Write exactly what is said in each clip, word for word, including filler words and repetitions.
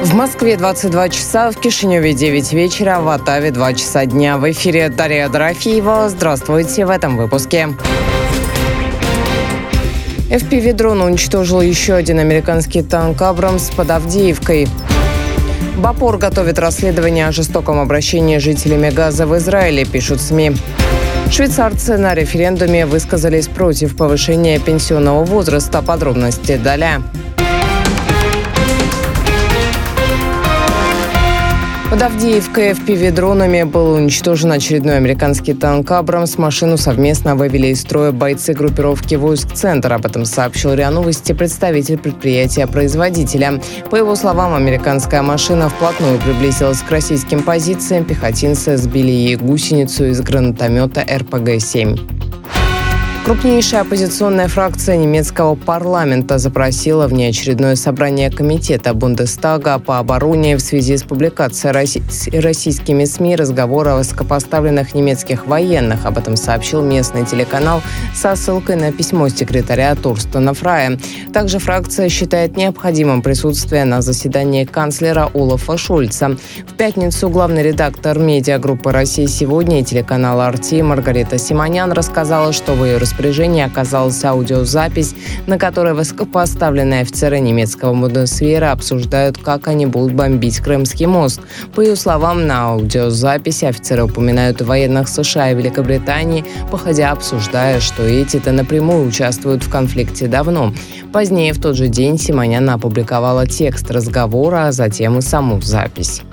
В Москве двадцать два часа, в Кишиневе девять вечера, в Оттаве два часа дня. В эфире Дарья Дорофеева. Здравствуйте в этом выпуске. эф пи ви-дрон уничтожил еще один американский танк «Абрамс» под Авдеевкой. Бопор готовит расследование о жестоком обращении с жителями Газа в Израиле, пишут СМИ. Швейцарцы на референдуме высказались против повышения пенсионного возраста. Подробности далее. Под Авдеевкой эф пи ви-дронами был уничтожен очередной американский танк «Абрамс». Машину совместно вывели из строя бойцы группировки войск «Центр». Об этом сообщил РИА Новости представитель предприятия-производителя. По его словам, американская машина вплотную приблизилась к российским позициям. Пехотинцы сбили ей гусеницу из гранатомета эр пэ гэ семь. Крупнейшая оппозиционная фракция немецкого парламента запросила внеочередное собрание комитета Бундестага по обороне в связи с публикацией российскими СМИ разговора о высокопоставленных немецких военных. Об этом сообщил местный телеканал со ссылкой на письмо секретаря Торстена Фрая. Также фракция считает необходимым присутствие на заседании канцлера Олафа Шольца. В пятницу главный редактор медиагруппы «Россия сегодня» и телеканала эр ти Маргарита Симонян рассказала, что в ее распоряжении оказалась аудиозапись, на которой высокопоставленные офицеры немецкого Бундесвера обсуждают, как они будут бомбить Крымский мост. По ее словам, на аудиозаписи офицеры упоминают военных США и Великобритании, походя обсуждая, что эти-то напрямую участвуют в конфликте давно. Позднее в тот же день Симонян опубликовала текст разговора, а затем и саму запись.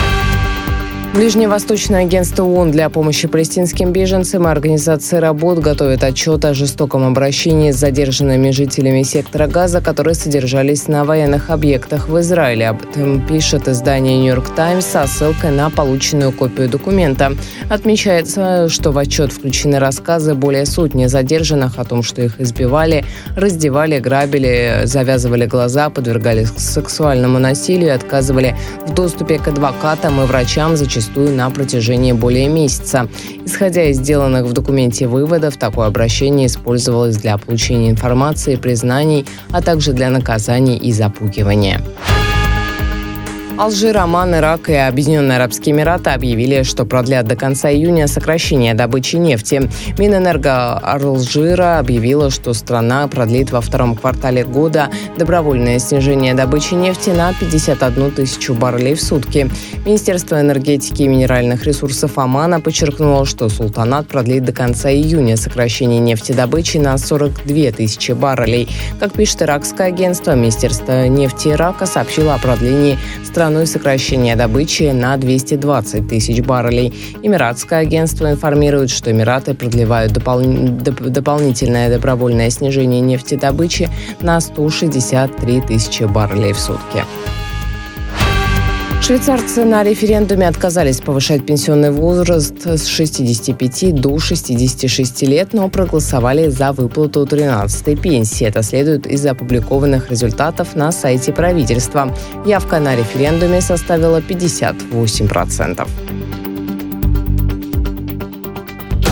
Ближневосточное агентство ООН для помощи палестинским беженцам и организация работ готовят отчет о жестоком обращении с задержанными жителями сектора Газа, которые содержались на военных объектах в Израиле. Об этом пишет издание «Нью-Йорк Таймс» со ссылкой на полученную копию документа. Отмечается, что в отчет включены рассказы более сотни задержанных о том, что их избивали, раздевали, грабили, завязывали глаза, подвергали сексуальному насилию и отказывали в доступе к адвокатам и врачам, зачастую на протяжении более месяца. Исходя из сделанных в документе выводов, такое обращение использовалось для получения информации, признаний, а также для наказаний и запугивания. Алжир, Оман, Ирак и Объединенные Арабские Эмираты объявили, что продлят до конца июня сокращение добычи нефти. Минэнерго Алжира объявила, что страна продлит во втором квартале года добровольное снижение добычи нефти на пятьдесят одну тысячу баррелей в сутки. Министерство энергетики и минеральных ресурсов Омана подчеркнуло, что султанат продлит до конца июня сокращение нефтедобычи на сорок две тысячи баррелей. Как пишет иракское агентство, Министерство нефти Ирака сообщило о продлении страной сокращение добычи на двести двадцать тысяч баррелей. Эмиратское агентство информирует, что Эмираты продлевают допол- доп- дополнительное добровольное снижение нефтедобычи на сто шестьдесят три тысячи баррелей в сутки. Швейцарцы на референдуме отказались повышать пенсионный возраст с шестидесяти пяти до шестидесяти шести лет, но проголосовали за выплату тринадцатой пенсии. Это следует из опубликованных результатов на сайте правительства. Явка на референдуме составила пятьдесят восемь процентов.